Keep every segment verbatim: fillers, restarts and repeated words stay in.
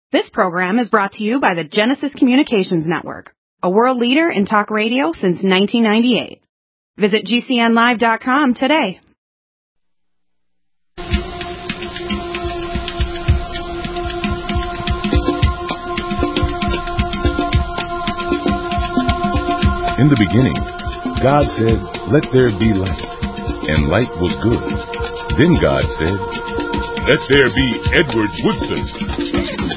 This program is brought to you by the Genesis Communications Network, a world leader in talk radio since nineteen ninety-eight. Visit G C N live dot com today. In the beginning, God said, "Let there be light," and light was good. Then God said, "Let there be Edward Woodson."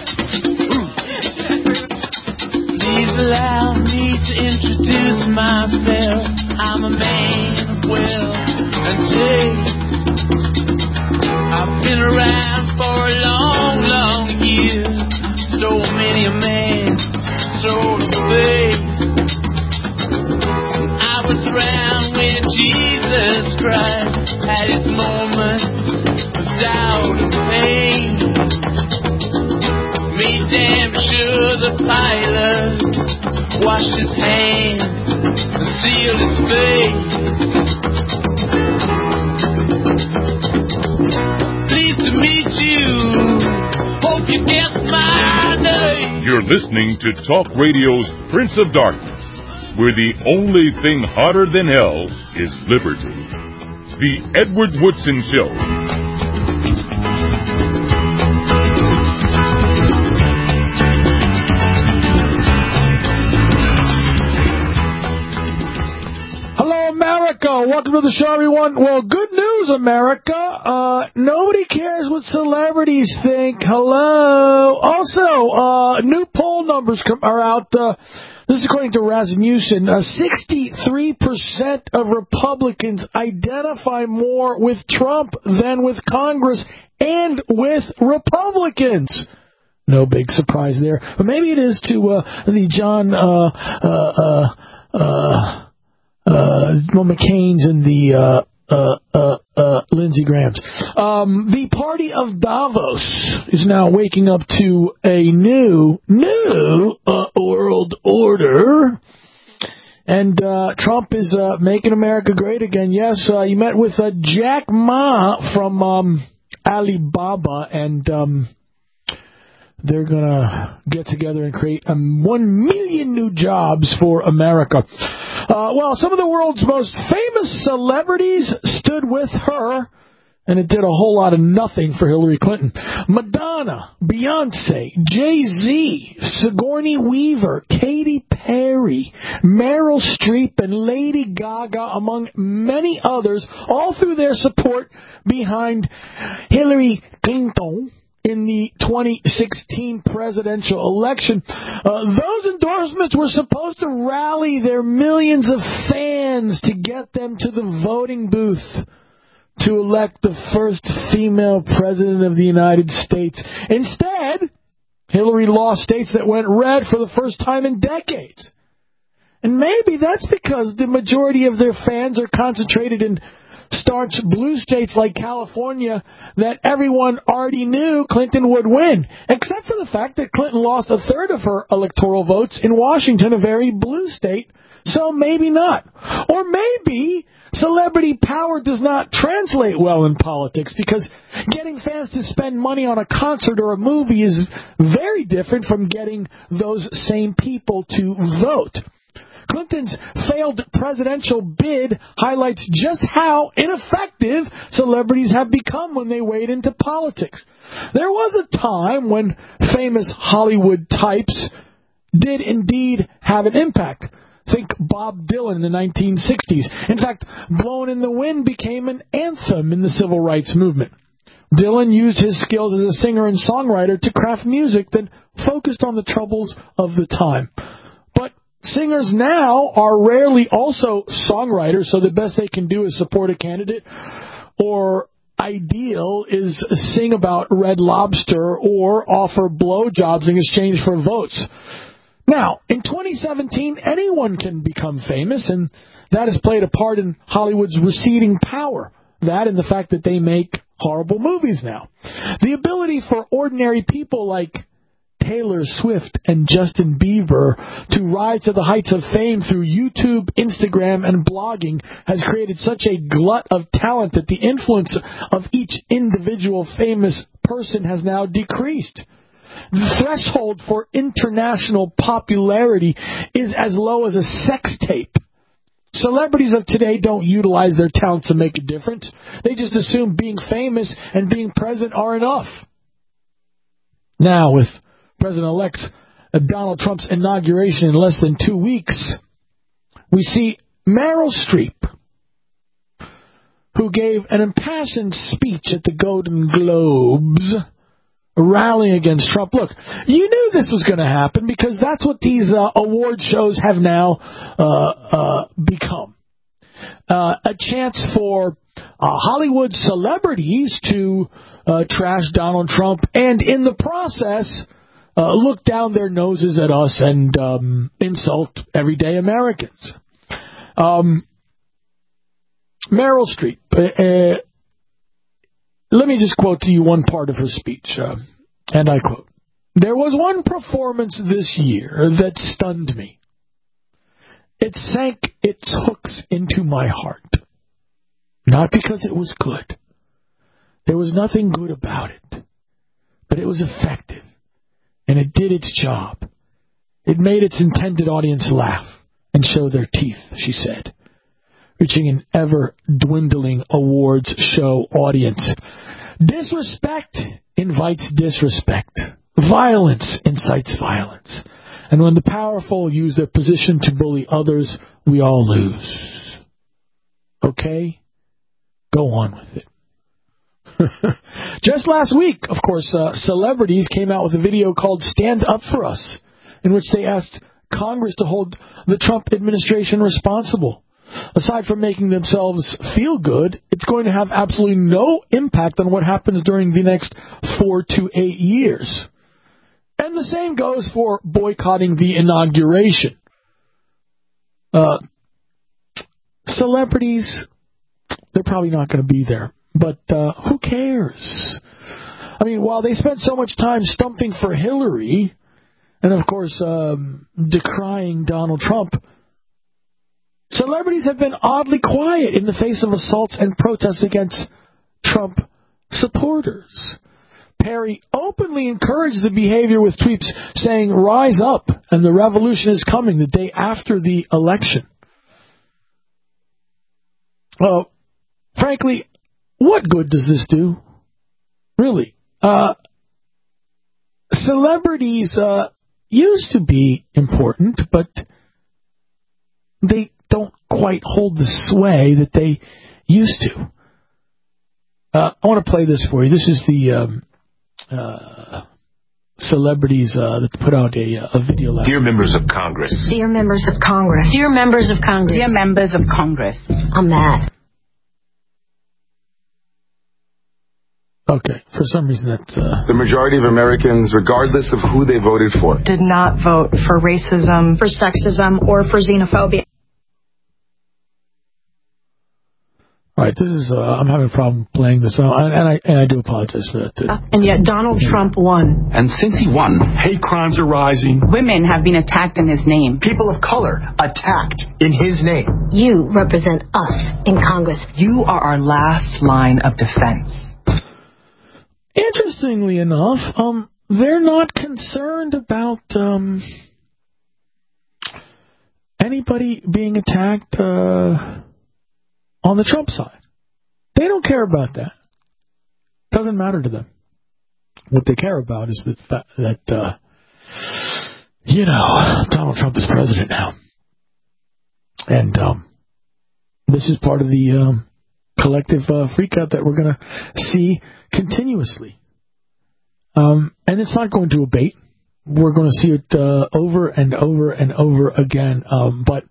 Please allow me to introduce myself. I'm a man of wealth and taste. I've been around for a long, long year. So many a man sold of faith. I was around when Jesus Christ had his moments of doubt and pain. Made damn sure the pilot washed his hands and sealed his face. Pleased to meet you. Hope you guess my name. You're listening to Talk Radio's Prince of Darkness, where the only thing hotter than hell is liberty. The Edward Woodson Show. Welcome to the show, everyone. Well, good news, America. Uh, nobody cares what celebrities think. Hello. Also, uh, new poll numbers come, are out. Uh, this is according to Rasmussen. Uh, sixty-three percent of Republicans identify more with Trump than with Congress and with Republicans. No big surprise there. But maybe it is to uh, the John... Uh, uh, uh, uh, Uh, McCain's and the uh, uh, uh, uh, Lindsey Graham's. Um, the party of Davos is now waking up to a new, new uh, world order. And uh, Trump is uh, making America great again. Yes, uh, he met with uh, Jack Ma from um, Alibaba, and um, they're going to get together and create um, one million new jobs for America. Uh, well, some of the world's most famous celebrities stood with her, and it did a whole lot of nothing for Hillary Clinton. Madonna, Beyonce, Jay-Z, Sigourney Weaver, Katy Perry, Meryl Streep, and Lady Gaga, among many others, all threw their support behind Hillary Clinton in the twenty sixteen presidential election. Uh, those endorsements were supposed to rally their millions of fans to get them to the voting booth to elect the first female president of the United States. Instead, Hillary lost states that went red for the first time in decades. And maybe that's because the majority of their fans are concentrated in starch blue states like California that everyone already knew Clinton would win, except for the fact that Clinton lost a third of her electoral votes in Washington, a very blue state, so maybe not. Or maybe celebrity power does not translate well in politics, because getting fans to spend money on a concert or a movie is very different from getting those same people to vote. Clinton's failed presidential bid highlights just how ineffective celebrities have become when they wade into politics. There was a time when famous Hollywood types did indeed have an impact. Think Bob Dylan in the nineteen sixties. In fact, Blowin' in the Wind became an anthem in the civil rights movement. Dylan used his skills as a singer and songwriter to craft music that focused on the troubles of the time. But singers now are rarely also songwriters, so the best they can do is support a candidate, or ideal is sing about Red Lobster or offer blowjobs in exchange for votes. Now, in twenty seventeen, anyone can become famous, and that has played a part in Hollywood's receding power. That and the fact that they make horrible movies now. The ability for ordinary people like Taylor Swift and Justin Bieber to rise to the heights of fame through YouTube, Instagram, and blogging has created such a glut of talent that the influence of each individual famous person has now decreased. The threshold for international popularity is as low as a sex tape. Celebrities of today don't utilize their talent to make a difference. They just assume being famous and being present are enough. Now, with President-elect Donald Trump's inauguration in less than two weeks, we see Meryl Streep, who gave an impassioned speech at the Golden Globes, rallying against Trump. Look, you knew this was going to happen because that's what these uh, award shows have now uh, uh, become. Uh, a chance for uh, Hollywood celebrities to uh, trash Donald Trump and, in the process, uh, look down their noses at us and um, insult everyday Americans. Um, Meryl Streep, uh, uh, let me just quote to you one part of her speech, uh, and I quote, "There was one performance this year that stunned me. It sank its hooks into my heart. Not because it was good. There was nothing good about it. But it was effective, and it did its job. It made its intended audience laugh and show their teeth," she said, reaching an ever-dwindling awards show audience. Disrespect invites disrespect. Violence incites violence. And when the powerful use their position to bully others, we all lose. Okay? Go on with it. Just last week, of course, uh, celebrities came out with a video called Stand Up For Us, in which they asked Congress to hold the Trump administration responsible. Aside from making themselves feel good, it's going to have absolutely no impact on what happens during the next four to eight years. And the same goes for boycotting the inauguration. Uh, celebrities, they're probably not going to be there. But uh, who cares? I mean, while they spent so much time stumping for Hillary, and of course um, decrying Donald Trump, celebrities have been oddly quiet in the face of assaults and protests against Trump supporters. Perry openly encouraged the behavior with tweets saying, "Rise up, and the revolution is coming," the day after the election. Well, frankly, what good does this do? Really? Uh, celebrities uh, used to be important, but they don't quite hold the sway that they used to. Uh, I want to play this for you. This is the um, uh, celebrities uh, that put out a, a video last Dear members of Congress. Dear members of Congress. Dear members of Congress. Dear members of Congress. I'm mad. Okay, for some reason that's... Uh... The majority of Americans, regardless of who they voted for, did not vote for racism, for sexism, or for xenophobia. All right, this is, uh, I'm having a problem playing this, uh, and, I, and I do apologize for that, too. Uh, and yet Donald Trump won. And since he won, hate crimes are rising. Women have been attacked in his name. People of color attacked in his name. You represent us in Congress. You are our last line of defense. Interestingly enough, um, they're not concerned about um, anybody being attacked uh, on the Trump side. They don't care about that. Doesn't matter to them. What they care about is that, that uh, you know, Donald Trump is president now. And um, this is part of the... Um, collective uh, freakout that we're going to see continuously. Um, and it's not going to abate. We're going to see it uh, over and over and over again. Um, but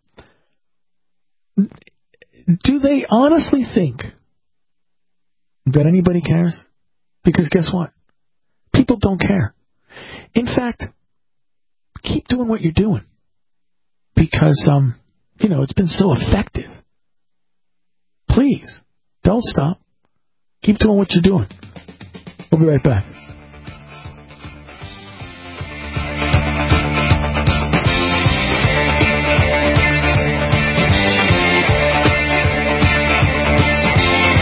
do they honestly think that anybody cares? Because guess what? People don't care. In fact, keep doing what you're doing. Because, um, you know, it's been so effective. Please. Don't stop. Keep doing what you're doing. We'll be right back.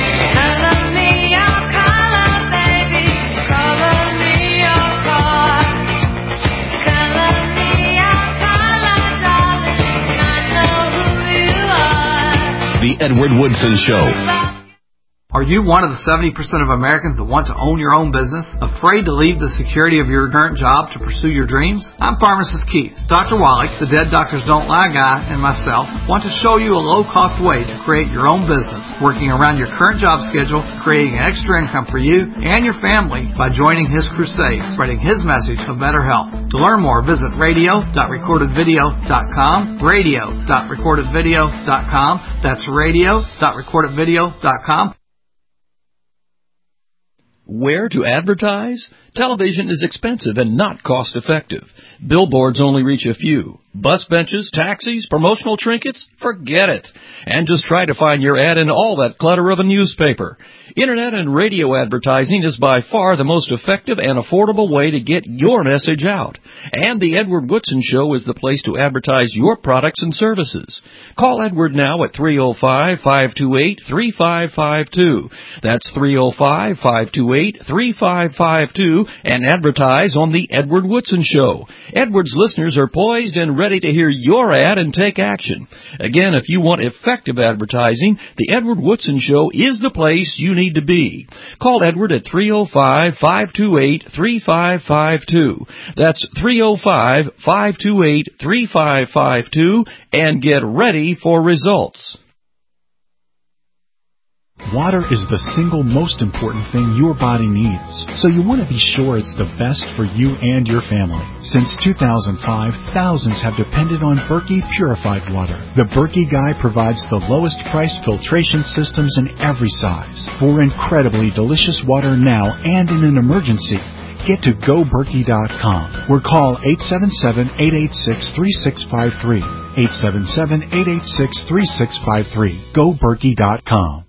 Color me your color, baby. Color me your car. Edward Woodson Show. Are you one of the seventy percent of Americans that want to own your own business? Afraid to leave the security of your current job to pursue your dreams? I'm Pharmacist Keith. Doctor Wallach, the Dead Doctors Don't Lie guy, and myself want to show you a low-cost way to create your own business, working around your current job schedule, creating an extra income for you and your family by joining his crusade, spreading his message of better health. To learn more, visit radio dot recorded video dot com, radio dot recorded video dot com. That's radio dot recorded video dot com. Where to advertise? Television is expensive and not cost-effective. Billboards only reach a few. Bus benches, taxis, promotional trinkets? Forget it. And just try to find your ad in all that clutter of a newspaper. Internet and radio advertising is by far the most effective and affordable way to get your message out. And the Edward Woodson Show is the place to advertise your products and services. Call Edward now at three oh five, five two eight, three five five two. That's three oh five, five two eight, three five five two and advertise on the Edward Woodson Show. Edward's listeners are poised and ready to hear your ad and take action. Again, if you want effective advertising, the Edward Woodson Show is the place you need to be. Call Edward at three oh five, five two eight, three five five two. That's three oh five, five two eight, three five five two and get ready for results. Water is the single most important thing your body needs, so you want to be sure it's the best for you and your family. Since two thousand five, thousands have depended on Berkey purified water. The Berkey Guy provides the lowest priced filtration systems in every size for incredibly delicious water now and in an emergency. Get to go berkey dot com or call eight seven seven, eight eight six, three six five three. eight seven seven, eight eight six, three six five three. go berkey dot com.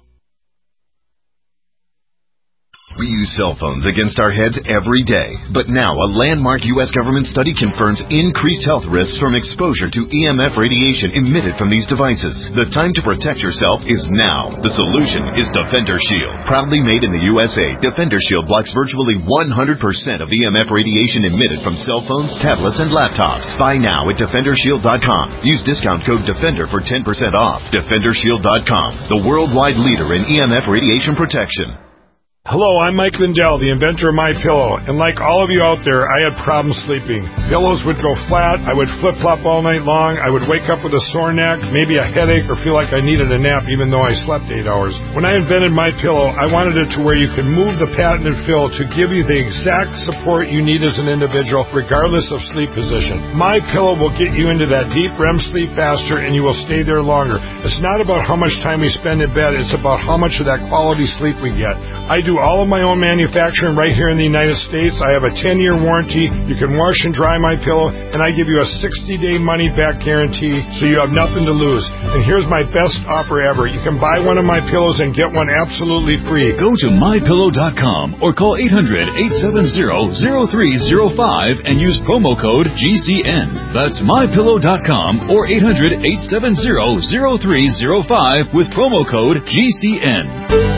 We use cell phones against our heads every day, but now a landmark U S government study confirms increased health risks from exposure to E M F radiation emitted from these devices. The time to protect yourself is now. The solution is Defender Shield. Proudly made in the U S A, Defender Shield blocks virtually one hundred percent of E M F radiation emitted from cell phones, tablets, and laptops. Buy now at defender shield dot com. Use discount code DEFENDER for ten percent off. defender shield dot com, the worldwide leader in E M F radiation protection. Hello, I'm Mike Lindell, the inventor of MyPillow, and like all of you out there, I had problems sleeping. Pillows would go flat, I would flip-flop all night long, I would wake up with a sore neck, maybe a headache, or feel like I needed a nap even though I slept eight hours. When I invented MyPillow, I wanted it to where you could move the patented fill to give you the exact support you need as an individual, regardless of sleep position. MyPillow will get you into that deep R E M sleep faster, and you will stay there longer. It's not about how much time we spend in bed, it's about how much of that quality sleep we get. I do all of my own manufacturing right here in the United States. I have a ten-year warranty. You can wash and dry my pillow, and I give you a sixty-day money-back guarantee, so you have nothing to lose. And here's my best offer ever. You can buy one of my pillows and get one absolutely free. Go to my pillow dot com or call eight hundred, eight seven zero, zero three zero five and use promo code G C N. That's my pillow dot com or eight hundred, eight seven zero, zero three zero five with promo code G C N.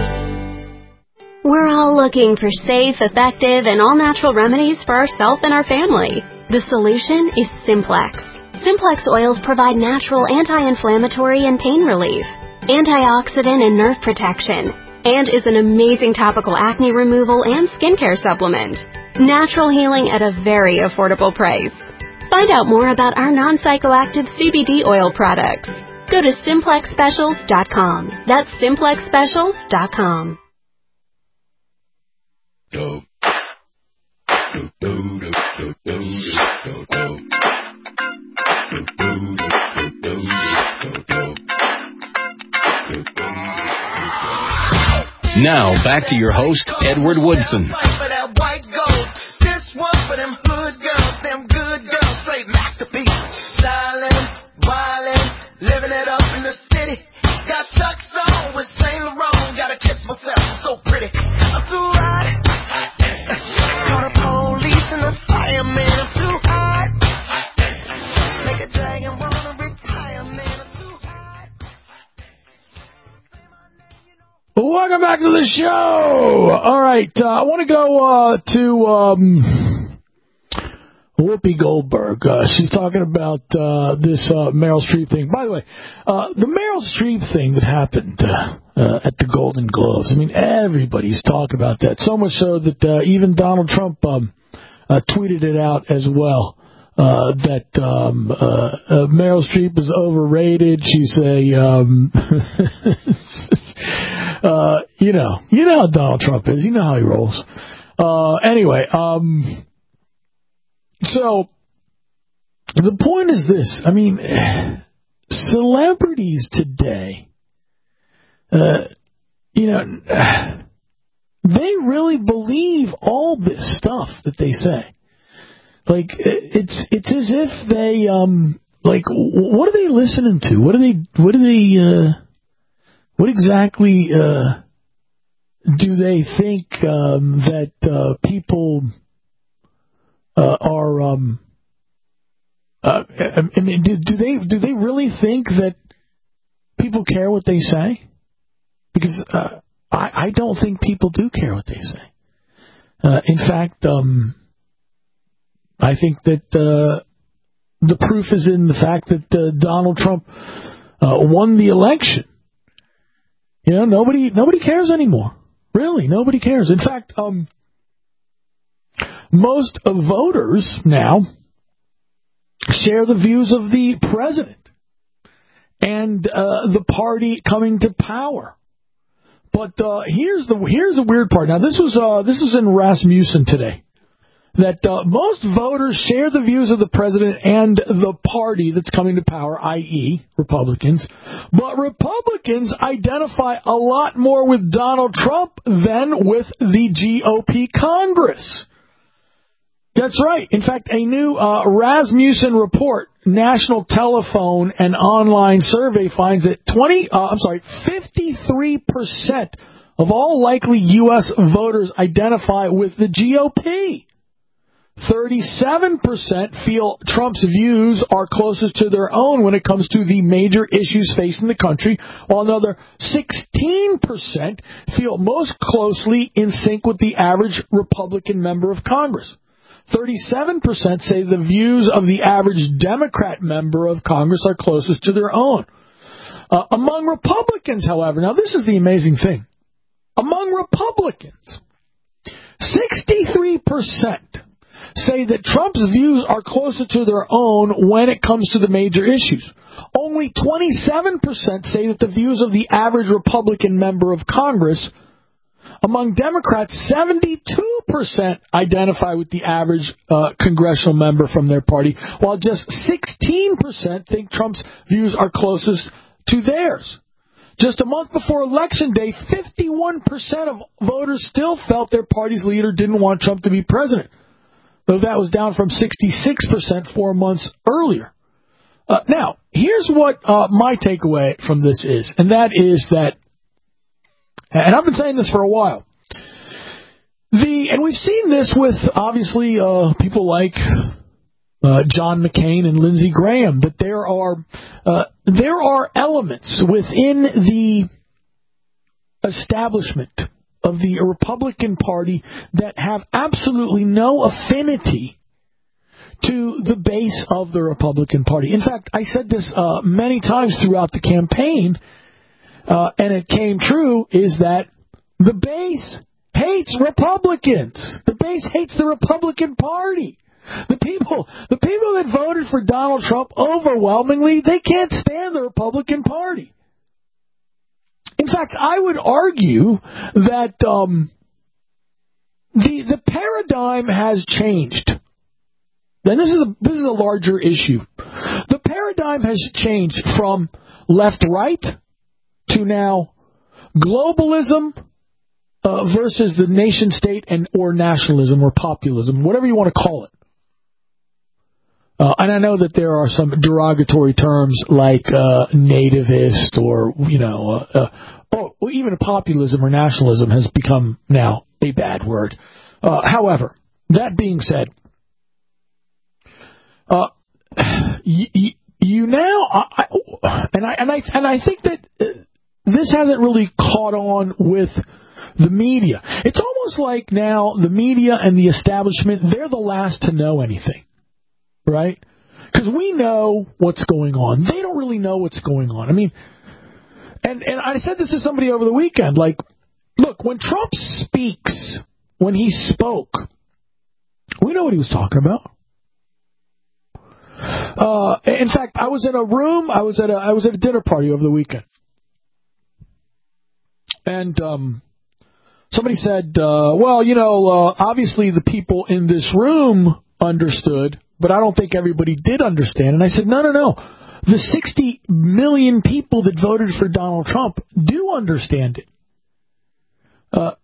We're all looking for safe, effective, and all-natural remedies for ourselves and our family. The solution is Simplex. Simplex oils provide natural anti-inflammatory and pain relief, antioxidant and nerve protection, and is an amazing topical acne removal and skincare supplement. Natural healing at a very affordable price. Find out more about our non-psychoactive C B D oil products. Go to simplex specials dot com. That's simplex specials dot com. Do. Do, do, do, do, do, do, do. Do, do, do, do, do, do. Now, back to your host, Edward Woodson. This one for them hood girls, them good girls, straight masterpieces. Stylin', wildin', living it up in the city. Got Chuck's on with Saint Laurent, gotta kiss myself, I'm so pretty. I'm too hot. Call the police and the fireman, I'm too hot. Make a dragon wanna retire, man, I'm too hot. Welcome back to the show. All right, uh, I want to go uh, to um, Whoopi Goldberg. Uh, she's talking about uh, this uh, Meryl Streep thing. By the way, uh, the Meryl Streep thing that happened uh, uh, at the Golden Globes, I mean, everybody's talking about that. So much so that uh, even Donald Trump um, uh, tweeted it out as well, uh, that um, uh, uh, Meryl Streep is overrated. She's a, um, uh, you know, you know how Donald Trump is. You know how he rolls. Uh, anyway, um... So, the point is this. I mean, celebrities today, uh, you know, they really believe all this stuff that they say. Like, it's it's as if they, um, like, what are they listening to? What are they, what are they, uh, what exactly, uh, do they think, um, that, uh, people... Uh, are um, uh, I mean, do, do they do they really think that people care what they say? Because uh, I, I don't think people do care what they say. Uh, in fact, um, I think that uh, the proof is in the fact that uh, Donald Trump uh, won the election. You know, nobody nobody cares anymore. Really, nobody cares. In fact, um. Most voters now share the views of the president and uh, the party coming to power. But uh, here's the here's the weird part. Now this was uh, this was in Rasmussen today. That uh, most voters share the views of the president and the party that's coming to power, that is, Republicans. But Republicans identify a lot more with Donald Trump than with the G O P Congress. That's right. In fact, a new uh, Rasmussen report, national telephone and online survey finds that twenty, uh, I'm sorry, fifty-three percent of all likely U S voters identify with the G O P. thirty-seven percent feel Trump's views are closest to their own when it comes to the major issues facing the country, while another sixteen percent feel most closely in sync with the average Republican member of Congress. thirty-seven percent say the views of the average Democrat member of Congress are closest to their own. Uh, among Republicans, however, now this is the amazing thing. Among Republicans, sixty-three percent say that Trump's views are closer to their own when it comes to the major issues. Only twenty-seven percent say that the views of the average Republican member of Congress. Among Democrats, seventy-two percent identify with the average uh, congressional member from their party, while just sixteen percent think Trump's views are closest to theirs. Just a month before Election Day, fifty-one percent of voters still felt their party's leader didn't want Trump to be president, though that was down from sixty-six percent four months earlier. Uh, now, here's what uh, my takeaway from this is, and that is that, and I've been saying this for a while, the and we've seen this with, obviously, uh, people like uh, John McCain and Lindsey Graham, that there are uh, there are elements within the establishment of the Republican Party that have absolutely no affinity to the base of the Republican Party. In fact, I said this uh, many times throughout the campaign, uh, and it came true, is that the base hates Republicans. The base hates the Republican Party. The people, the people that voted for Donald Trump overwhelmingly, they can't stand the Republican Party. In fact, I would argue that um, the the paradigm has changed. Then this is a this is a larger issue. The paradigm has changed from left-right to now globalism uh, versus the nation-state and or nationalism or populism, whatever you want to call it. Uh, and I know that there are some derogatory terms like uh, nativist or, you know, uh, uh, oh, well, even populism or nationalism has become now a bad word. Uh, however, that being said, uh, you, you now, I, and I and I and I think that this hasn't really caught on with the media. It's almost like now the media and the establishment, they're the last to know anything. right? Because we know what's going on. They don't really know what's going on. I mean, and, and I said this to somebody over the weekend, like, look, when Trump speaks, when he spoke, we know what he was talking about. Uh, in fact, I was in a room, I was at a, I was at a dinner party over the weekend. And um, somebody said, uh, well, you know, uh, obviously the people in this room understood, but I don't think everybody did understand. And I said, no, no, no. The sixty million people that voted for Donald Trump do understand it. Uh,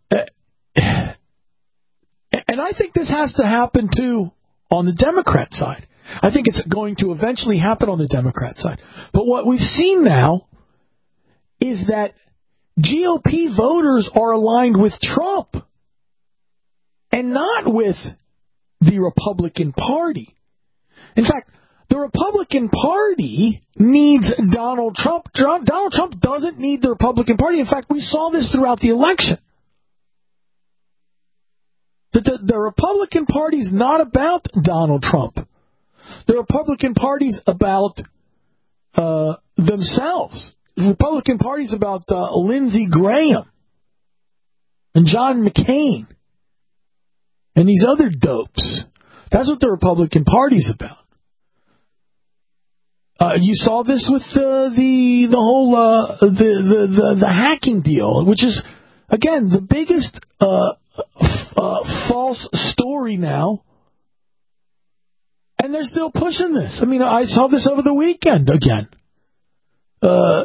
and I think this has to happen, too, on the Democrat side. I think it's going to eventually happen on the Democrat side. But what we've seen now is that G O P voters are aligned with Trump and not with the Republican Party. In fact, the Republican Party needs Donald Trump. Donald Trump doesn't need the Republican Party. In fact, we saw this throughout the election. The, the, the Republican Party's not about Donald Trump. The Republican Party's about uh, themselves. The Republican Party's about uh, Lindsey Graham and John McCain and these other dopes. That's what the Republican Party's about. Uh, you saw this with uh, the the whole uh, the, the the the hacking deal, which is again the biggest uh, f- uh, false story now. And they're still pushing this. I mean, I saw this over the weekend again. Uh,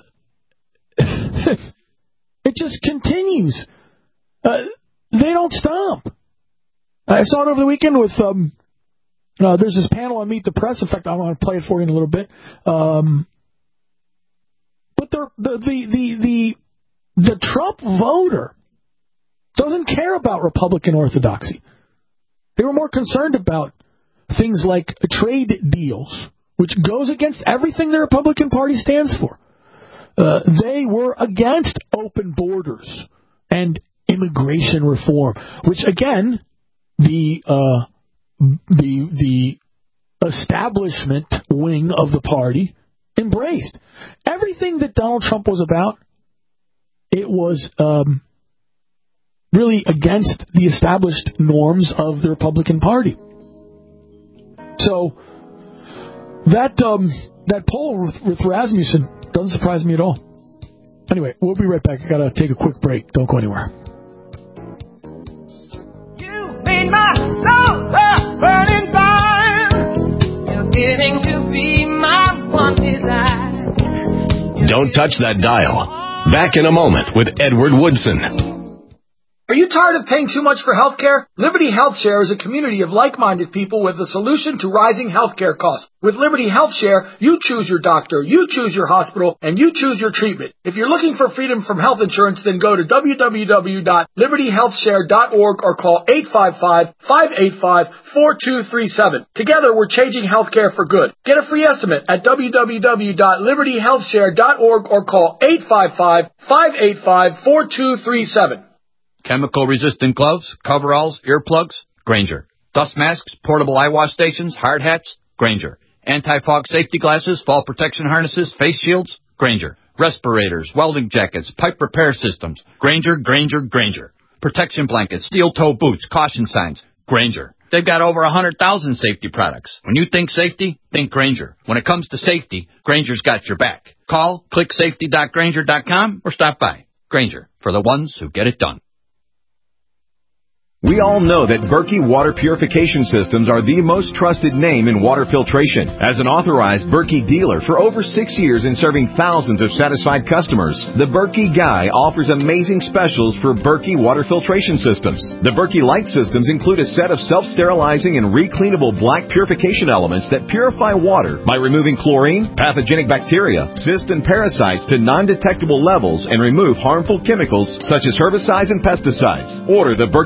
it just continues. Uh, they don't stop. I saw it over the weekend with, um, uh, there's this panel on Meet the Press. In fact, I'm going to play it for you in a little bit. Um, but the, the, the, the, the Trump voter doesn't care about Republican orthodoxy. They were more concerned about things like trade deals, which goes against everything the Republican Party stands for. Uh, they were against open borders and immigration reform, which again, the uh, the the establishment wing of the party embraced. Everything that Donald Trump was about, it was um, really against the established norms of the Republican Party. So that um, that poll with, with Rasmussen doesn't surprise me at all. Anyway, we'll be right back. I gotta take a quick break. Don't go anywhere. You made my soul a burning fire. You're getting to be my one desire. Don't touch that dial. Back in a moment with Edward Woodson. Are you tired of paying too much for health care? Liberty Health Share is a community of like-minded people with a solution to rising health care costs. With Liberty Health Share, you choose your doctor, you choose your hospital, and you choose your treatment. If you're looking for freedom from health insurance, then go to w w w dot liberty health share dot org or call eight five five, five eight five, four two three seven. Together, we're changing health care for good. Get a free estimate at w w w dot liberty health share dot org or call eight five five, five eight five, four two three seven. Chemical-resistant gloves, coveralls, earplugs, Grainger. Dust masks, portable eye wash stations, hard hats, Grainger. Anti-fog safety glasses, fall protection harnesses, face shields, Grainger. Respirators, welding jackets, pipe repair systems, Grainger, Grainger, Grainger. Protection blankets, steel-toe boots, caution signs, Grainger. They've got over one hundred thousand safety products. When you think safety, think Grainger. When it comes to safety, Grainger's got your back. Call, click safety dot grainger dot com, or stop by. Grainger, for the ones who get it done. We all know that Berkey Water Purification Systems are the most trusted name in water filtration. As an authorized Berkey dealer for over six years and serving thousands of satisfied customers, the Berkey Guy offers amazing specials for Berkey Water Filtration Systems. The Berkey Light Systems include a set of self-sterilizing and recleanable black purification elements that purify water by removing chlorine, pathogenic bacteria, cysts, and parasites to non-detectable levels and remove harmful chemicals such as herbicides and pesticides. Order the Berkey Light Systems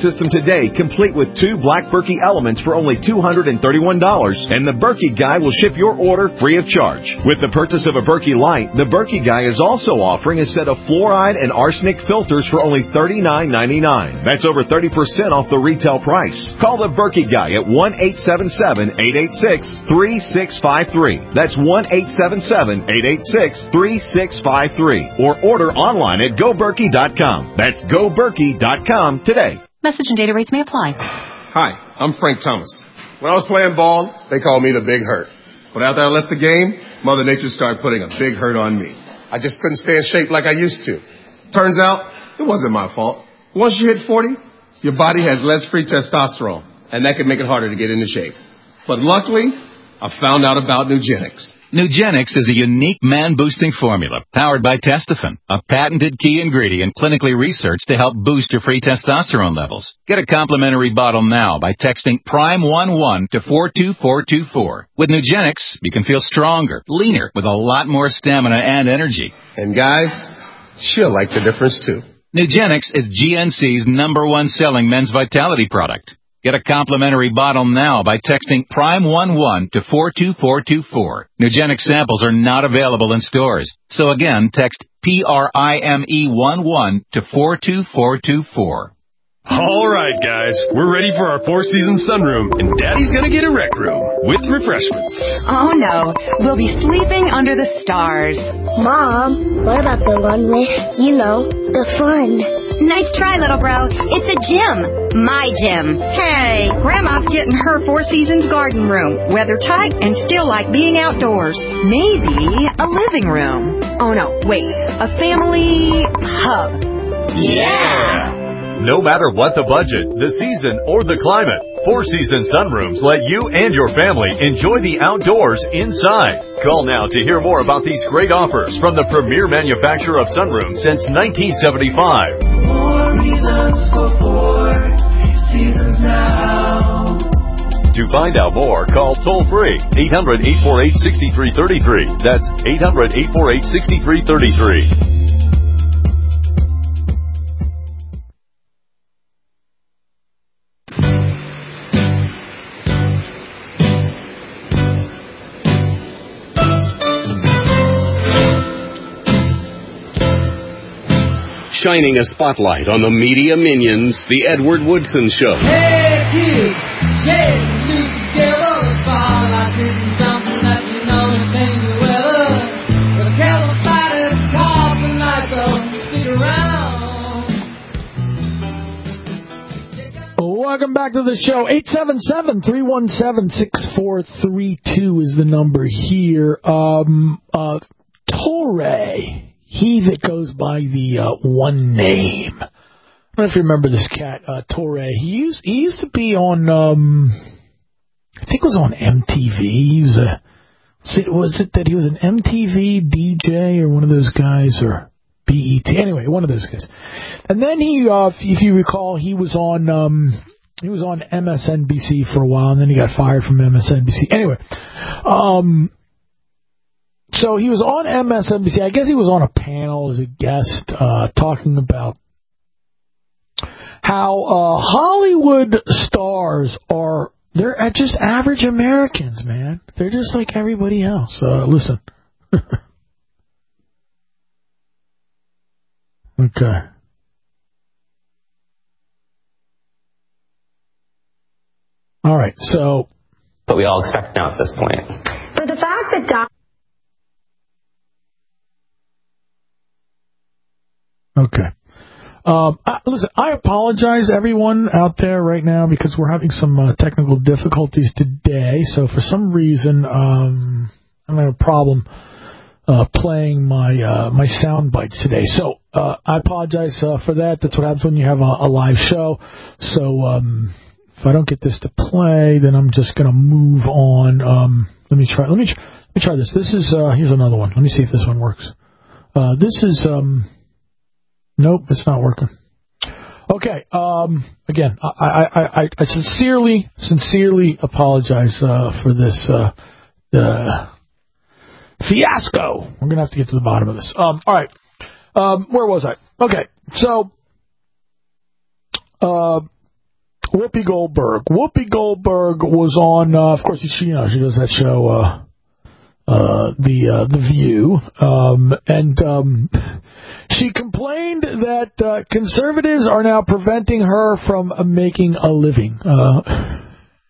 system today, complete with two Black Berkey elements for only two hundred thirty-one dollars, and the Berkey Guy will ship your order free of charge. With the purchase of a Berkey Light, the Berkey Guy is also offering a set of fluoride and arsenic filters for only thirty-nine ninety-nine. That's over thirty percent off the retail price. Call the Berkey Guy at one eight seven seven, eight eight six, three six five three. That's one eight seven seven, eight eight six, three six five three. Or order online at go berkey dot com. That's go berkey dot com today. Message and data rates may apply. Hi, I'm Frank Thomas. When I was playing ball, they called me the Big Hurt. But after I left the game, Mother Nature started putting a big hurt on me. I just couldn't stay in shape like I used to. Turns out, it wasn't my fault. Once you hit forty, your body has less free testosterone, and that can make it harder to get into shape. But luckily, I found out about Nugenics. Nugenics is a unique man-boosting formula powered by Testofen, a patented key ingredient clinically researched to help boost your free testosterone levels. Get a complimentary bottle now by texting prime one one to four two four two four. With Nugenics, you can feel stronger, leaner, with a lot more stamina and energy. And guys, she'll like the difference too. Nugenics is G N C's number one selling men's vitality product. Get a complimentary bottle now by texting prime one one to four two four two four. Nugenics samples are not available in stores. So again, text P R I M E one one to four two four two four. All right, guys, we're ready for our Four Seasons sunroom, and Daddy's gonna get a rec room with refreshments. Oh, no. We'll be sleeping under the stars. Mom, what about the one with, you know, the fun? Nice try, little bro. It's a gym. My gym. Hey, Grandma's getting her Four Seasons garden room. Weather tight and still like being outdoors. Maybe a living room. Oh, no, wait. A family hub. Yeah! No matter what the budget, the season, or the climate, Four Seasons Sunrooms let you and your family enjoy the outdoors inside. Call now to hear more about these great offers from the premier manufacturer of sunrooms since nineteen seventy-five. Four reasons for Four Seasons now. To find out more, call toll-free eight hundred, eight four eight, six three three three. That's eight hundred, eight four eight, six three three three. Shining a spotlight on the media minions, The Edward Woodson Show. Hey, kids, shake and loose together. The spotlight isn't something that you know to change the weather. But a cattle fighter's call tonight, so stick around. Welcome back to the show. eight seven seven, three one seven, six four three two is the number here. Um, uh, Torre. He that goes by the uh, one name. I don't know if you remember this cat, uh, Torre. He used he used to be on, um, I think it was on M T V. He was a, was it, was it that he was an M T V D J or one of those guys, or B E T? Anyway, one of those guys. And then he, uh, if you recall, he was on um, he was on M S N B C for a while, and then he got fired from M S N B C. Anyway, um. So he was on M S N B C. I guess he was on a panel as a guest uh, talking about how uh, Hollywood stars are, they're just average Americans, man. They're just like everybody else. Uh, listen. Okay. All right, so. But we all expect now at this point. But the fact that Doc. Okay. Um, I, listen, I apologize, everyone out there right now, because we're having some uh, technical difficulties today. So for some reason, um, I'm having a problem uh, playing my uh, my sound bites today. So uh, I apologize uh, for that. That's what happens when you have a, a live show. So um, if I don't get this to play, then I'm just going to move on. Um, let me try. Let me try, let me try this. This is uh, here's another one. Let me see if this one works. Uh, this is. Um, Nope, it's not working. Okay, um, again, I, I, I, I sincerely, sincerely apologize uh, for this uh, uh, fiasco. We're going to have to get to the bottom of this. Um, all right, um, where was I? Okay, so uh, Whoopi Goldberg. Whoopi Goldberg was on, uh, of course, she, you know, she does that show, uh, uh, the, uh, The View, um, and, um, she complained that, uh, conservatives are now preventing her from uh, making a living. Uh,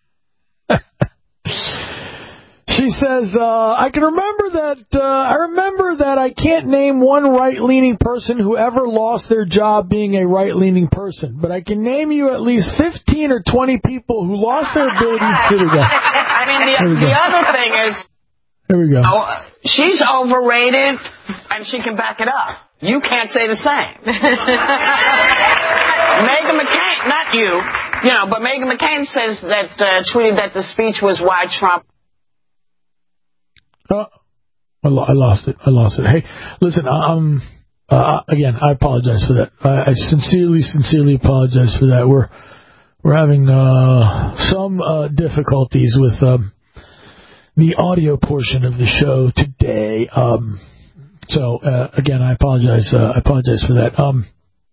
She says, uh, I can remember that, uh, I remember that I can't name one right-leaning person who ever lost their job being a right-leaning person, but I can name you at least fifteen or twenty people who lost their ability. Here we go. I mean, the, the other thing is, Here we go. Oh, she's overrated, and she can back it up. You can't say the same. Meghan McCain, not you, you know, but Meghan McCain says that, uh, tweeted that the speech was why Trump. Oh, I, lo- I lost it. I lost it. Hey, listen, um, uh, again, I apologize for that. I, I sincerely, sincerely apologize for that. We're we're having uh, some uh, difficulties with um, the audio portion of the show today. Um, so uh, again, I apologize. Uh, I apologize for that. Um,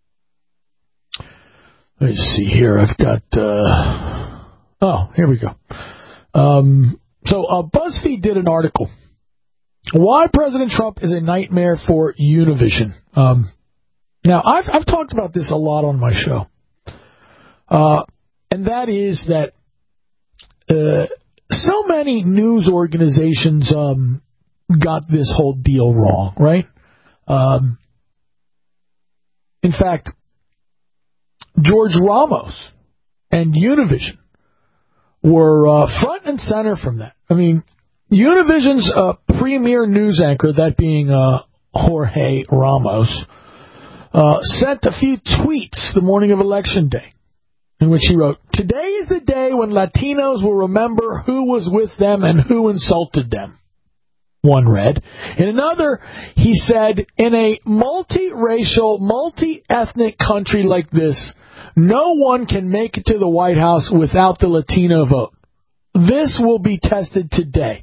let me see here. I've got. Uh, oh, here we go. Um, so uh, BuzzFeed did an article. Why President Trump is a nightmare for Univision. Um, now, I've, I've talked about this a lot on my show. Uh, and that is that uh, so many news organizations um, got this whole deal wrong, right? Um, in fact, George Ramos and Univision were uh, front and center from that. I mean, Univision's uh, premier news anchor, that being uh, Jorge Ramos, uh, sent a few tweets the morning of Election Day in which he wrote, "Today is the day when Latinos will remember who was with them and who insulted them." One read. In another, he said, "In a multiracial, multi-ethnic country like this, no one can make it to the White House without the Latino vote. This will be tested today."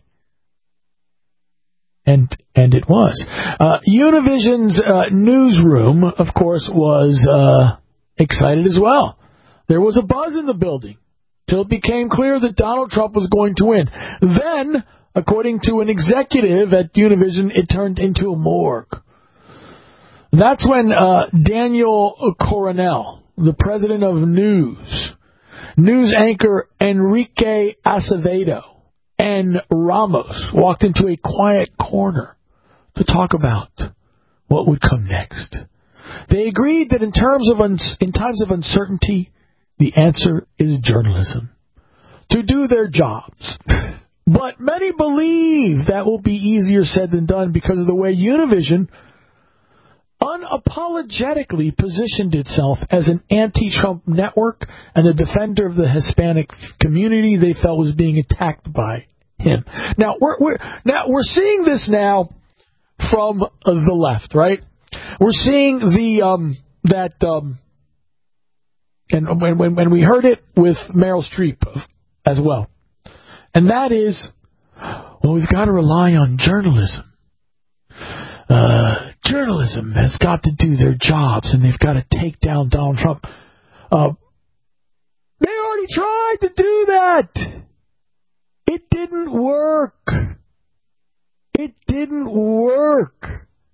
And and it was. Uh, Univision's uh, newsroom, of course, was uh, excited as well. There was a buzz in the building till it became clear that Donald Trump was going to win. Then, according to an executive at Univision, it turned into a morgue. That's when uh, Daniel Coronel, the president of News, news anchor Enrique Acevedo, and Ramos walked into a quiet corner to talk about what would come next. They agreed that in terms of un- in times of uncertainty, the answer is journalism, to do their jobs. But many believe that will be easier said than done because of the way Univision unapologetically positioned itself as an anti-Trump network and a defender of the Hispanic community they felt was being attacked by him. Now we're, we're now we're seeing this now from uh, the left, right? We're seeing the um, that um, and when, when when we heard it with Meryl Streep as well, and that is, well, we've got to rely on journalism. Uh, journalism has got to do their jobs, and they've got to take down Donald Trump. Uh, they already tried to do that. It didn't work. It didn't work.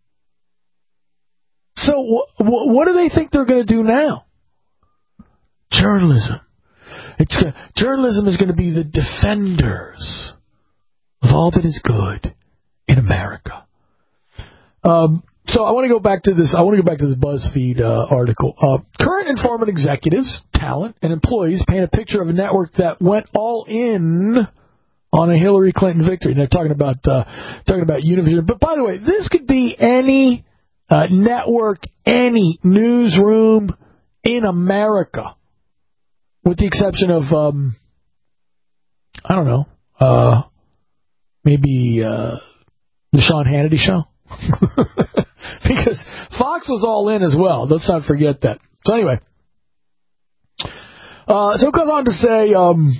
So wh- wh- what do they think they're going to do now? Journalism. It's gonna, journalism is going to be the defenders of all that is good in America. Um, so I want to go back to this. I want to go back to this BuzzFeed uh, article. Uh, current informant executives, talent, and employees paint a picture of a network that went all in on a Hillary Clinton victory. And they're talking about uh, talking about Univision. But by the way, this could be any uh, network, any newsroom in America, with the exception of um, I don't know, uh, maybe uh, the Sean Hannity show. Because Fox was all in as well. Let's not forget that. So anyway, uh, so it goes on to say um,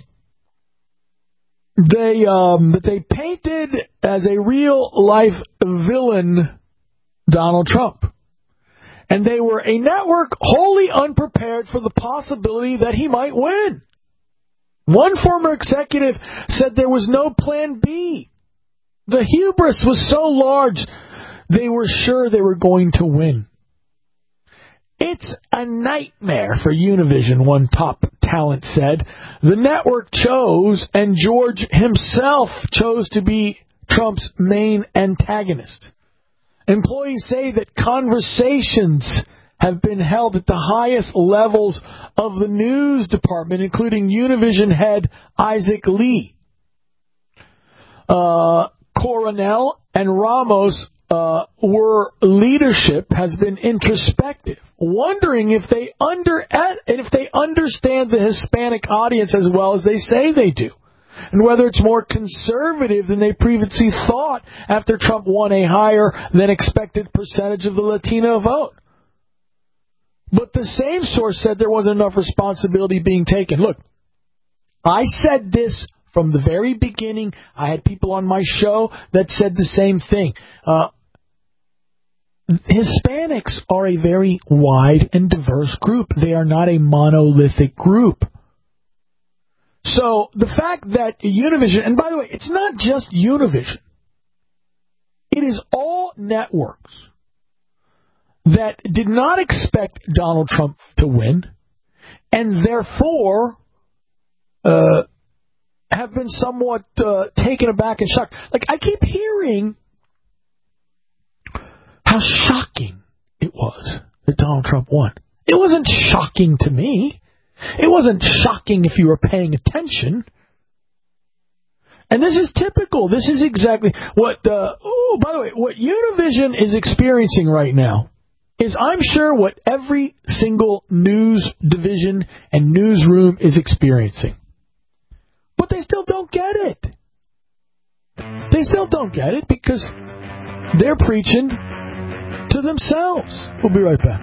they um, that they painted as a real life villain Donald Trump, And they were a network wholly unprepared for the possibility that he might win. One former executive said there was no plan B. The hubris was so large, they were sure they were going to win. It's a nightmare for Univision, one top talent said. The network chose, and George himself chose to be Trump's main antagonist. Employees say that conversations have been held at the highest levels of the news department, including Univision head Isaac Lee. Uh, Coronel and Ramos uh, were leadership has been introspective, wondering if they under if they understand the Hispanic audience as well as they say they do, and whether it's more conservative than they previously thought after Trump won a higher than expected percentage of the Latino vote. But the same source said there wasn't enough responsibility being taken. Look, I said this from the very beginning. I had people on my show that said the same thing. Uh, Hispanics are a very wide and diverse group. They are not a monolithic group. So the fact that Univision, and by the way, it's not just Univision. It is all networks that did not expect Donald Trump to win, and therefore uh, have been somewhat uh, taken aback and shocked. Like, I keep hearing how shocking it was that Donald Trump won. It wasn't shocking to me. It wasn't shocking if you were paying attention. And this is typical. This is exactly what, uh, oh, by the way, what Univision is experiencing right now is, I'm sure, what every single news division and newsroom is experiencing. But they still don't get it. They still don't get it because they're preaching to themselves. We'll be right back.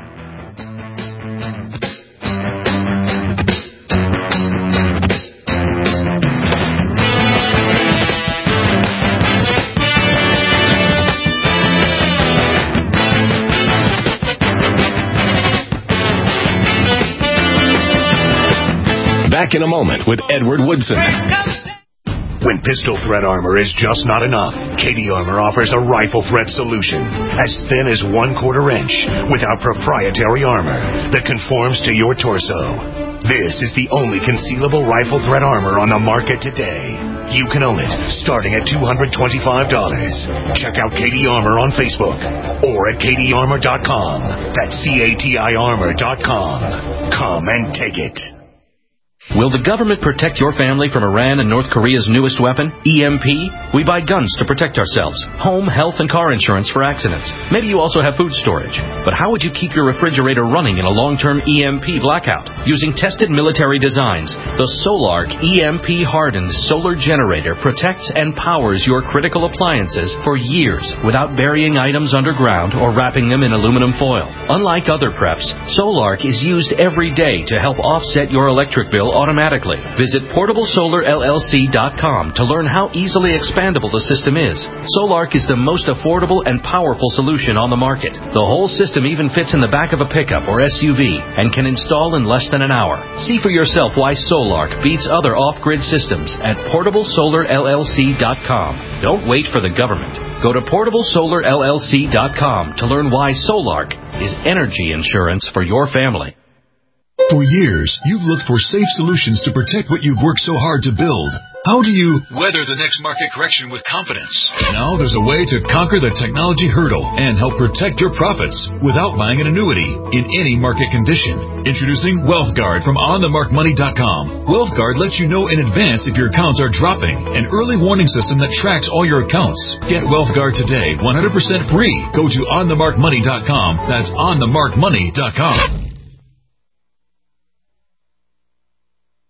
Back in a moment with Edward Woodson. When pistol thread armor is just not enough, K D Armor offers a rifle thread solution as thin as one quarter inch with our proprietary armor that conforms to your torso. This is the only concealable rifle thread armor on the market today. You can own it starting at two hundred twenty-five dollars. Check out K D Armor on Facebook or at K D armor dot com. That's C A T I armor dot com. Come and take it. Will the government protect your family from Iran and North Korea's newest weapon, E M P? We buy guns to protect ourselves, home, health, and car insurance for accidents. Maybe you also have food storage. But how would you keep your refrigerator running in a long-term E M P blackout? Using tested military designs, the Solark E M P hardened solar generator protects and powers your critical appliances for years without burying items underground or wrapping them in aluminum foil. Unlike other preps, Solark is used every day to help offset your electric bill automatically. Visit portable solar L L C dot com to learn how easily expandable the system is. Solark is the most affordable and powerful solution on the market. The whole system even fits in the back of a pickup or S U V and can install in less than an hour. See for yourself why Solark beats other off-grid systems at portable solar L L C dot com. Don't wait for the government. Go to portable solar L L C dot com to learn why Solark is energy insurance for your family. For years, you've looked for safe solutions to protect what you've worked so hard to build. How do you weather the next market correction with confidence? Now there's a way to conquer the technology hurdle and help protect your profits without buying an annuity in any market condition. Introducing WealthGuard from on the mark money dot com. WealthGuard lets you know in advance if your accounts are dropping. An early warning system that tracks all your accounts. Get WealthGuard today, one hundred percent free. Go to on the mark money dot com. That's on the mark money dot com.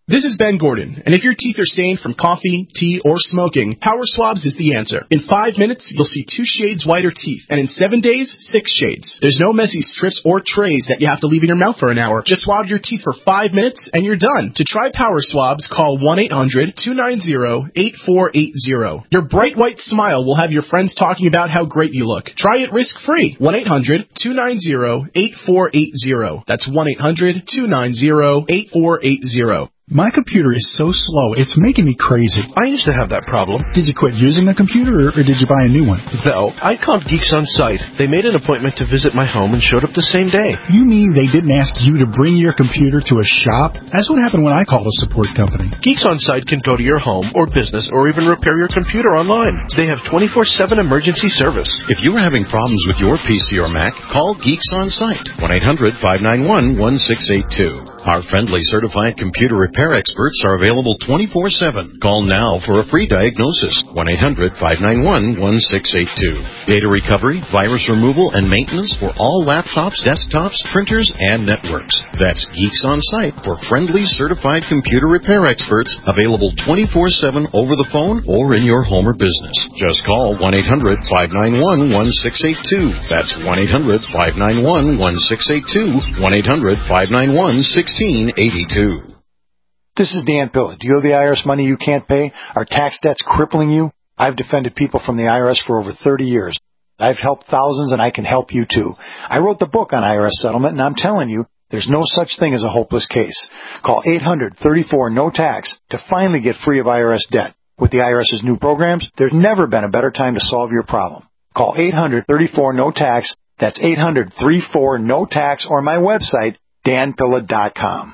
This is Ben Gordon, and if your teeth are stained from coffee, tea, or smoking, Power Swabs is the answer. In five minutes, you'll see two shades whiter teeth, and in seven days, six shades. There's no messy strips or trays that you have to leave in your mouth for an hour. Just swab your teeth for five minutes, and you're done. To try Power Swabs, call one eight hundred two nine zero eight four eight zero. Your bright white smile will have your friends talking about how great you look. Try it risk-free. one eight hundred two nine zero eight four eight zero. That's one eight hundred two nine zero eight four eight zero. My computer is so slow, it's making me crazy. I used to have that problem. Did you quit using the computer, or, or did you buy a new one? No, I called Geeks On Site. They made an appointment to visit my home and showed up the same day. You mean they didn't ask you to bring your computer to a shop? That's what happened when I called a support company. Geeks On Site can go to your home or business or even repair your computer online. They have twenty-four seven emergency service. If you are having problems with your P C or Mac, call Geeks On Site. one eight hundred five nine one one six eight two. Our friendly certified computer repair experts are available twenty-four seven. Call now for a free diagnosis. one eight hundred five nine one one six eight two. Data recovery, virus removal, and maintenance for all laptops, desktops, printers, and networks. That's Geeks On Site for friendly certified computer repair experts, available twenty-four seven over the phone or in your home or business. Just call one eight hundred five nine one one six eight two. That's one eight hundred five nine one one six eight two. one eight hundred five nine one one six eight two. This is Dan Pilla. Do you owe the I R S money you can't pay? Are tax debts crippling you? I've defended people from the I R S for over thirty years. I've helped thousands, and I can help you too. I wrote the book on I R S settlement, and I'm telling you, there's no such thing as a hopeless case. Call eight hundred thirty-four no tax to finally get free of I R S debt. With the IRS's new programs, there's never been a better time to solve your problem. Call eight hundred thirty-four no tax. That's eight hundred thirty-four no tax, or my website, dan pilla dot com.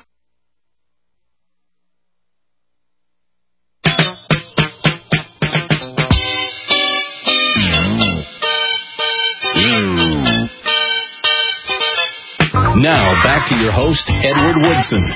Now, back to your host, Edward Woodson.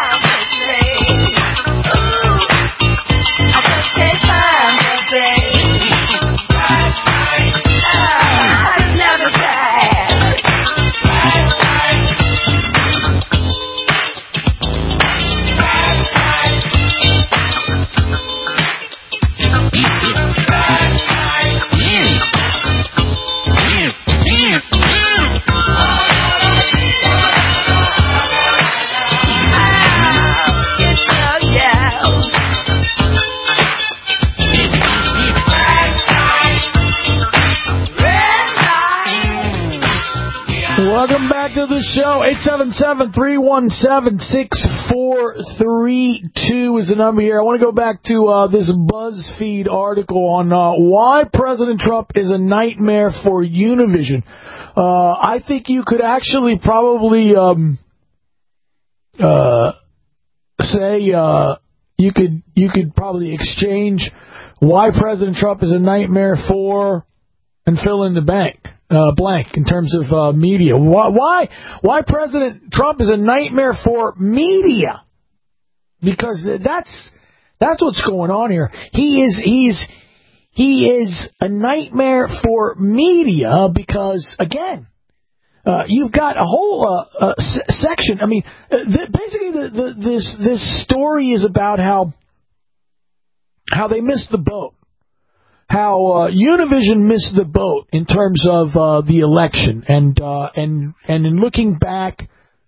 Welcome back to the show. eight seven seven, three one seven, six four three two is the number here. I want to go back to uh, this BuzzFeed article on uh, why President Trump is a nightmare for Univision. Uh, I think you could actually probably um, uh, say uh, you could you could probably exchange why President Trump is a nightmare for and fill in the bank. Uh, blank in terms of uh, media. Why, why? Why President Trump is a nightmare for media? Because that's that's what's going on here. He is he's he is a nightmare for media because again, uh, you've got a whole uh, uh, s- section. I mean, uh, th- basically, the, the, this this story is about how how they missed the boat. How uh, Univision missed the boat in terms of uh, the election, and uh, and and in looking back,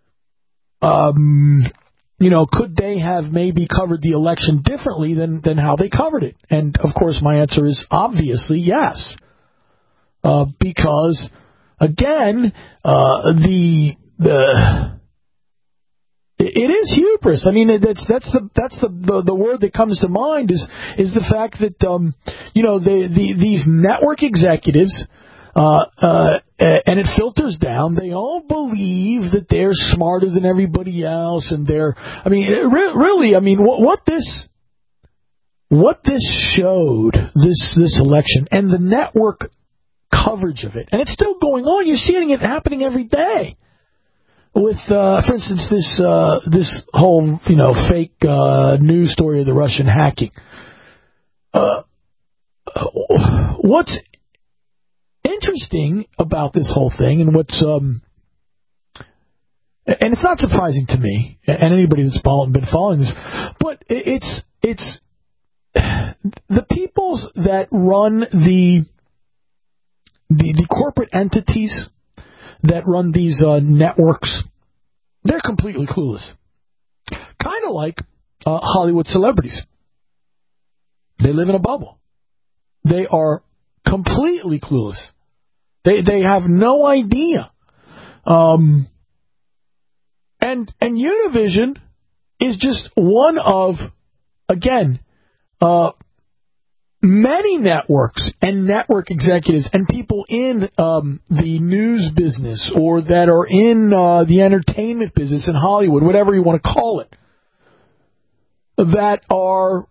um, you know, could they have maybe covered the election differently than, than how they covered it? And of course, my answer is obviously yes, uh, because again, uh, the the. It is hubris. I mean, that's that's the that's the, the, the word that comes to mind is is the fact that um, you know the, the these network executives uh, uh, and it filters down. They all believe that they're smarter than everybody else, and they're. I mean, re- really. I mean, what, what this what this showed this this election and the network coverage of it, and it's still going on. You're seeing it happening every day. With, uh, for instance, this uh, this whole, you know, fake uh, news story of the Russian hacking. Uh, what's interesting about this whole thing, and what's um, and it's not surprising to me, and anybody that's been following this, but it's it's the peoples that run the the, the corporate entities that run these uh, networks, they're completely clueless. Kind of like uh, Hollywood celebrities. They live in a bubble. They are completely clueless. They they have no idea. Um, and and Univision is just one of, again, uh, many networks and network executives and people in um, the news business or that are in uh, the entertainment business in Hollywood, whatever you want to call it, that are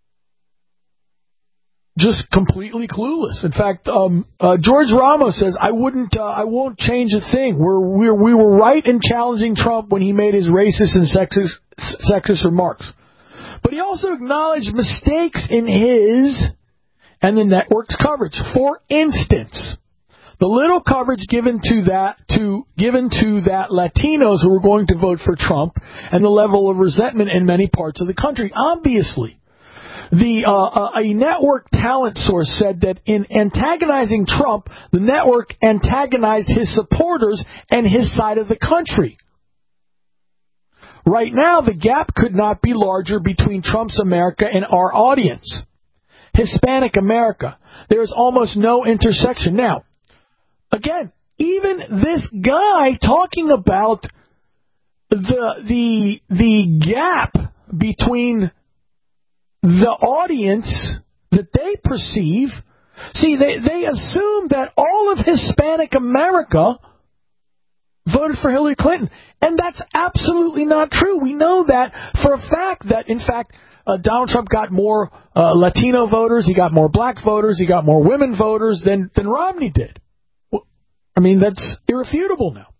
just completely clueless. In fact, um, uh, George Ramos says, "I wouldn't, uh, I won't change a thing. We're, we're we were right in challenging Trump when he made his racist and sexist sexist remarks, but he also acknowledged mistakes in his and the network's coverage. For instance, the little coverage given to that to given to that Latinos who were going to vote for Trump, and the level of resentment in many parts of the country. Obviously." The uh, a network talent source said that in antagonizing Trump, the network antagonized his supporters and his side of the country. Right now, the gap could not be larger between Trump's America and our audience, Hispanic America. There is almost no intersection. Now, again, even this guy talking about the the the gap between the audience that they perceive, see, they, they assume that all of Hispanic America voted for Hillary Clinton. And that's absolutely not true. We know that for a fact that, in fact, uh, Donald Trump got more uh, Latino voters, he got more black voters, he got more women voters than, than Romney did. Well, I mean, that's irrefutable now.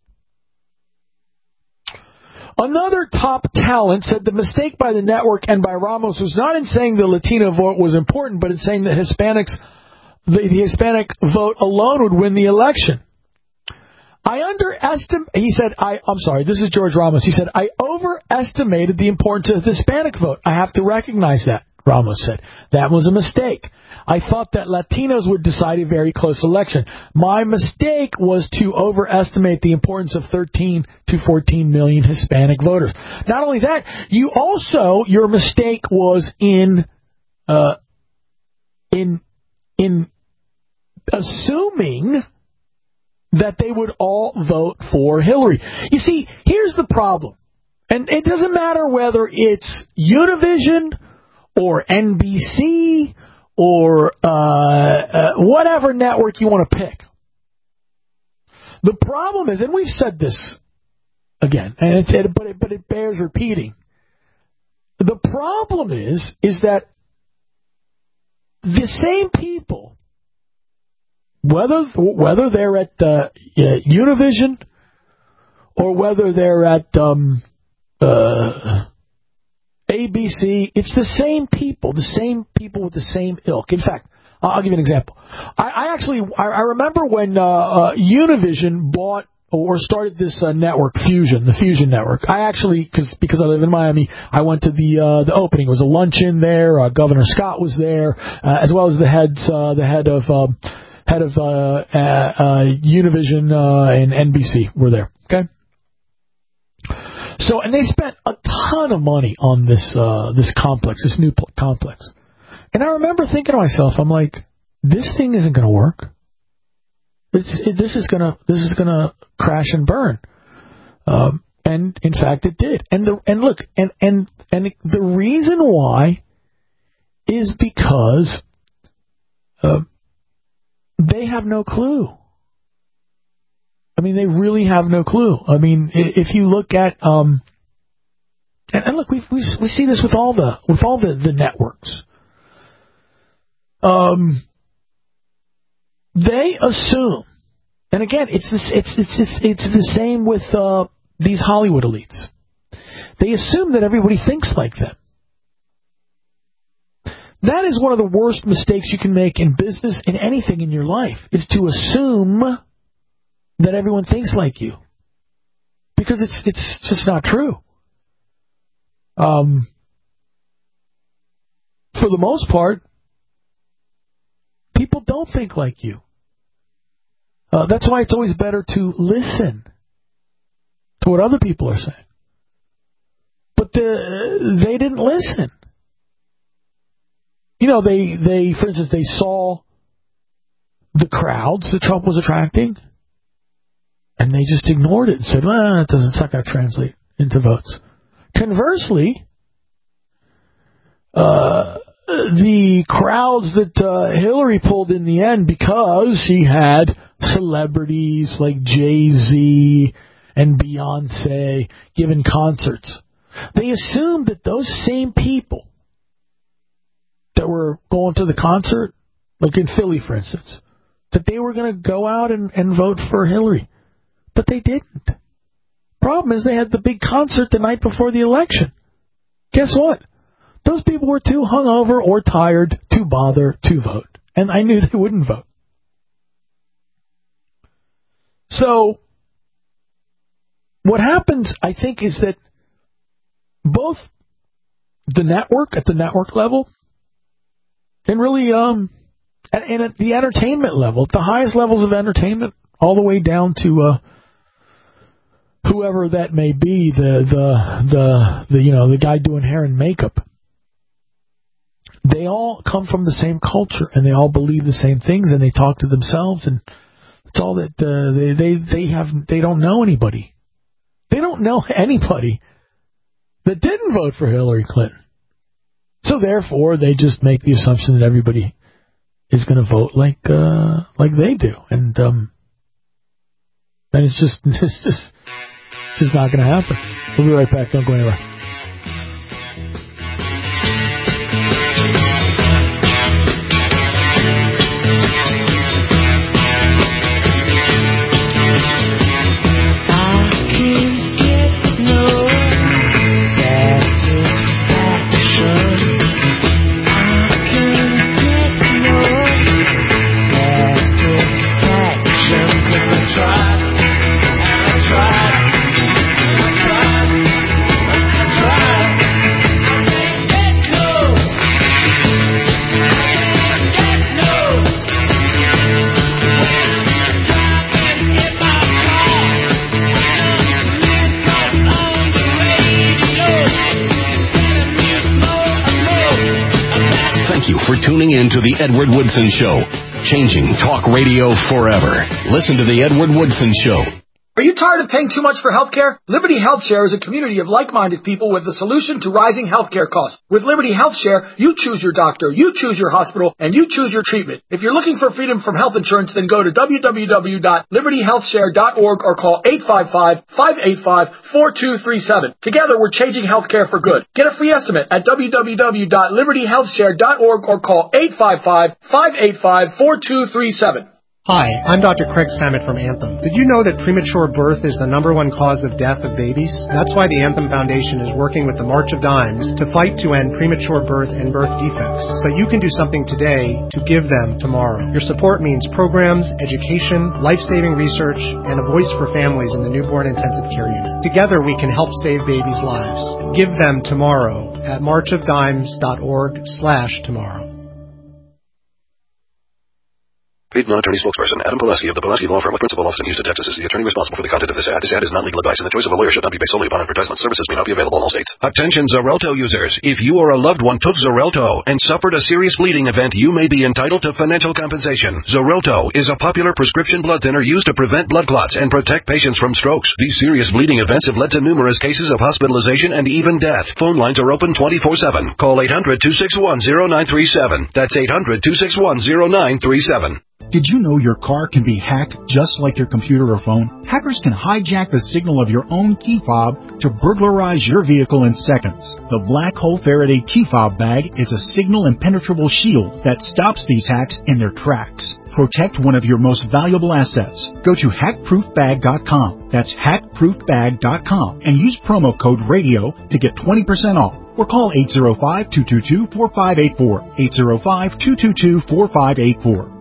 Another top talent said the mistake by the network and by Ramos was not in saying the Latino vote was important, but in saying that Hispanics, the, the Hispanic vote alone would win the election. I underestimate, he said, I, I'm sorry, this is George Ramos. He said, I overestimated the importance of the Hispanic vote. I have to recognize that, Ramos said. That was a mistake. I thought that Latinos would decide a very close election. My mistake was to overestimate the importance of thirteen to fourteen million Hispanic voters. Not only that, you also, your mistake was in, uh, in, in assuming that they would all vote for Hillary. You see, here's the problem. And it doesn't matter whether it's Univision or N B C or uh, uh, whatever network you want to pick. The problem is, and we've said this again, and it's, it, but, it, but it bears repeating. The problem is, is that the same people, whether whether they're at uh, Univision or whether they're at um, uh, A B C, it's the same people, the same people with the same ilk. In fact, I'll give you an example. I, I actually, I, I remember when uh, uh, Univision bought or started this uh, network, Fusion, the Fusion network. I actually, cause, because I live in Miami, I went to the uh, the opening. It was a luncheon there. Uh, Governor Scott was there, uh, as well as the heads, uh, the head of um, head of uh, uh, uh, Univision uh, and N B C were there. Okay. So, and they spent a ton of money on this uh, this complex, this new pl- complex. And I remember thinking to myself, I'm like, this thing isn't going to work. It's, it, this is gonna this is gonna crash and burn. Um, and in fact, it did. And the and look, and and and the reason why is because uh, they have no clue. I mean, they really have no clue. I mean, if you look at, um, and, and look, we we we see this with all the with all the, the networks. Um, they assume, and again, it's this, it's it's it's it's the same with uh, these Hollywood elites. They assume that everybody thinks like them. That is one of the worst mistakes you can make in business, in anything in your life, is to assume that everyone thinks like you. because it's it's just not true. Um, for the most part, people don't think like you. Uh, that's why it's always better to listen to what other people are saying. But the, they didn't listen. You know, they, they, for instance, they saw the crowds that Trump was attracting, and they just ignored it and said, well, it doesn't, it's not going to translate into votes. Conversely, uh, the crowds that uh, Hillary pulled in the end, because she had celebrities like Jay-Z and Beyonce giving concerts, they assumed that those same people that were going to the concert, like in Philly, for instance, that they were going to go out and, and vote for Hillary. But they didn't. Problem is, they had the big concert the night before the election. Guess what? Those people were too hungover or tired to bother to vote. And I knew they wouldn't vote. So, what happens, I think, is that both the network, at the network level, and really, um, and, and at the entertainment level, at the highest levels of entertainment, all the way down to uh, whoever that may be, the the the the you know the guy doing hair and makeup. They all come from the same culture, and they all believe the same things, and they talk to themselves, and it's all that uh, they they they have. They don't know anybody. They don't know anybody that didn't vote for Hillary Clinton. So therefore, they just make the assumption that everybody is going to vote like uh, like they do, and um, and it's just it's just just not going to happen. We'll be right back. Don't go anywhere. For tuning in to The Edward Woodson Show, changing talk radio forever. Listen to The Edward Woodson Show. Are you tired of paying too much for health care? Liberty Health Share is a community of like-minded people with the solution to rising health care costs. With Liberty Health Share, you choose your doctor, you choose your hospital, and you choose your treatment. If you're looking for freedom from health insurance, then go to w w w dot liberty health share dot org or call eight five five, five eight five, four two three seven. Together, we're changing health care for good. Get a free estimate at w w w dot liberty health share dot org or call eight five five, five eight five, four two three seven. Hi, I'm Doctor Craig Samet from Anthem. Did you know that premature birth is the number one cause of death of babies? That's why the Anthem Foundation is working with the March of Dimes to fight to end premature birth and birth defects. But you can do something today to give them tomorrow. Your support means programs, education, life-saving research, and a voice for families in the newborn intensive care unit. Together we can help save babies' lives. Give them tomorrow at march of dimes dot org slash tomorrow. Paid non-attorney spokesperson Adam Pulaski of the Pulaski Law Firm with principal office in Houston, Texas is the attorney responsible for the content of this ad. This ad is not legal advice, and the choice of a lawyer should not be based solely upon advertisement. Services may not be available in all states. Attention Xarelto users. If you or a loved one took Xarelto and suffered a serious bleeding event, you may be entitled to financial compensation. Xarelto is a popular prescription blood thinner used to prevent blood clots and protect patients from strokes. These serious bleeding events have led to numerous cases of hospitalization and even death. Phone lines are open twenty-four seven. Call eight hundred, two six one, zero nine three seven. That's eight hundred, two six one, zero nine three seven. Did you know your car can be hacked just like your computer or phone? Hackers can hijack the signal of your own key fob to burglarize your vehicle in seconds. The Black Hole Faraday key fob bag is a signal impenetrable shield that stops these hacks in their tracks. Protect one of your most valuable assets. Go to hack proof bag dot com. That's hack proof bag dot com and use promo code RADIO to get twenty percent off. Or call eight zero five, two two two, four five eight four. eight zero five, two two two, four five eight four.